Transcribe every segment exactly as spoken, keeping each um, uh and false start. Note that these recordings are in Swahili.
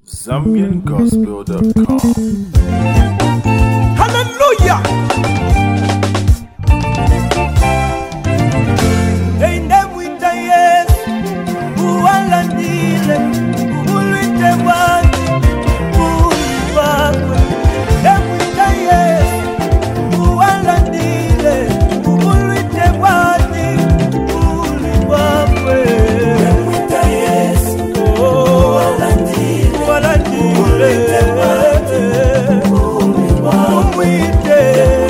Zambian Gospel dot com. Hallelujah. Ende mwita Yesu uwalandile uwulite wati uwibakwe. Ende mwita Yesu uwalandile uwulite wati uwibakwe. Ende mwita Yesu uwalandile uwulte wati uwibakwe.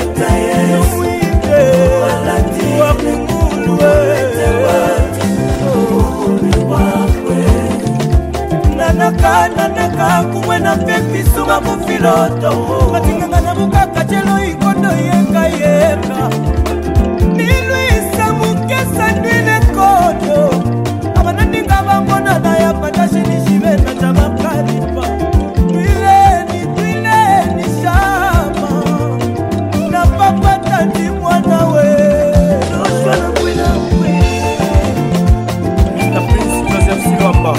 Nanaka nanaka kumwena pepi suga mufiloto Matinga na mukaka chelo ikondo yeka yeka Niluisa mukesa nile kodo Amanandinga bambona na ya patashi nishive na chama karipa Twile ni twile ni shama Na papa tandi mwana we Joshua na mwina we mister Prince Joseph Silwamba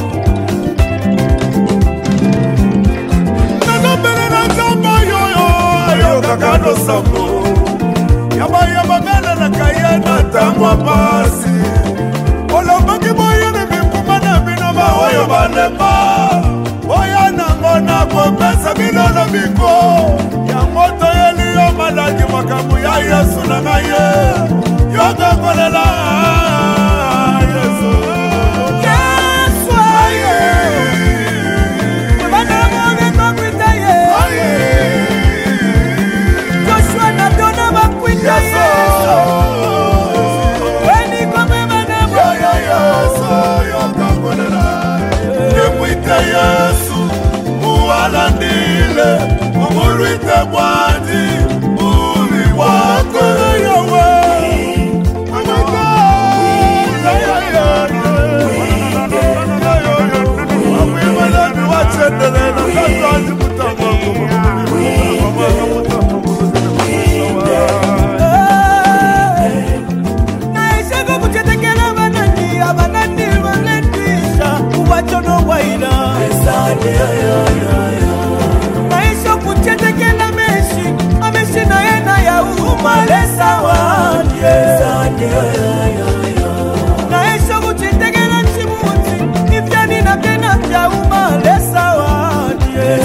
Kakano sambo Yaba yaba mele na kayena tamwa pasi Ola maki boye ne mikumana binoma Oyo banepa Oya nangona kwa pesa binona biko Ya moto yeli yo malaki makamu ya Yesu na ngaye Yoga kolela Yesu Yesu aye Mwana mwage kwa kwita ye Aye Yesu, weni kome manemo Yesu, yokakonela Nimwite Yesu, uwalandile Umulwite mwadi, uli wako Yawe Amaka Amwimalani wachendele Na kazazi mutama Wachono waina Maisha kuchetekela meshi Ameshi na ena ya umalesa wadie Maisha kuchetekela chimuti Nifyani na kena vya umalesa wadie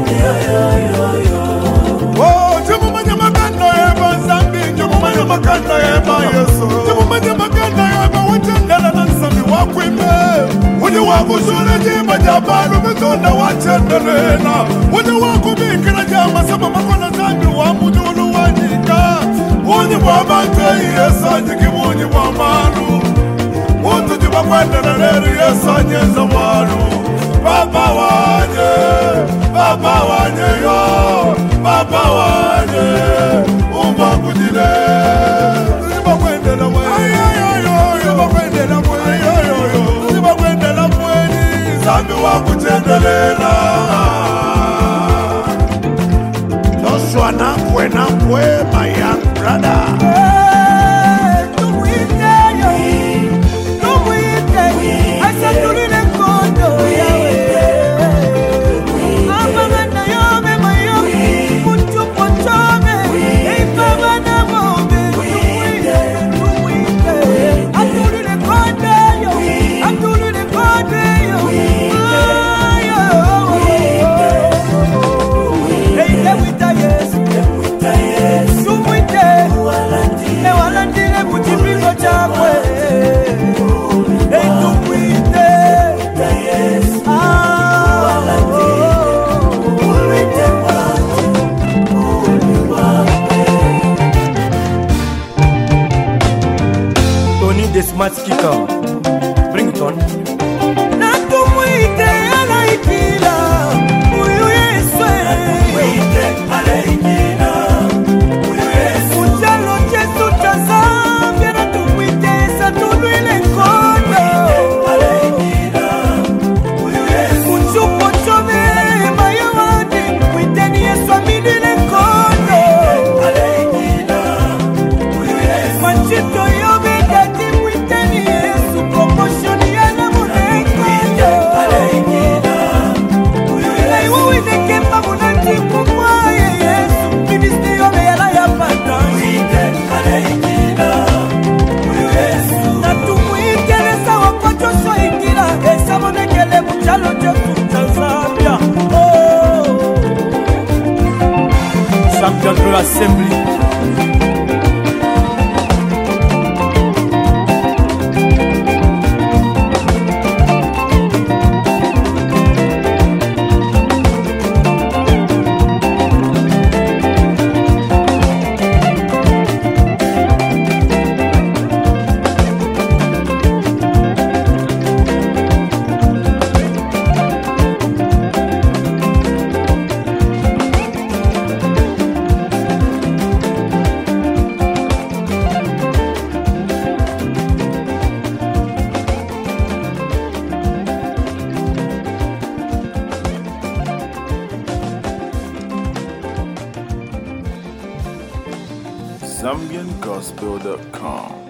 Oh, jumu manya makanda yeba Zambi Jumu manya makanda yeba Yesu Jumu manya makanda yeba Wachendela na nsami wakwime Uje wako shule jima jabalu Mitunda wachendelena Uje wako mikira jama Sama makona zambi wa mujulu wajika Uje wabante Yesu ajiki muji wamalu Utu jiba kwendelele Yesu ajeza walu Baba wanye Baba wanye yo Baba wanye Umba kujile Jiba kwendela we Jiba kwendela we Jiba kwendela we Zambi wakuchendelela Joshua nakwe nakwe my young brother Hey, tumwite yo Tumwite Asa tulile kondo yawe Amagana yome mayo Mutupo chome Eipaba na mombe Tumwite Tumwite Atulile kondo yo Atulile kondo yo Hey, Lemwita Yesu Lemwita Yesu Tumwite Uwalandi General Assembly. Zambian Gospel dot com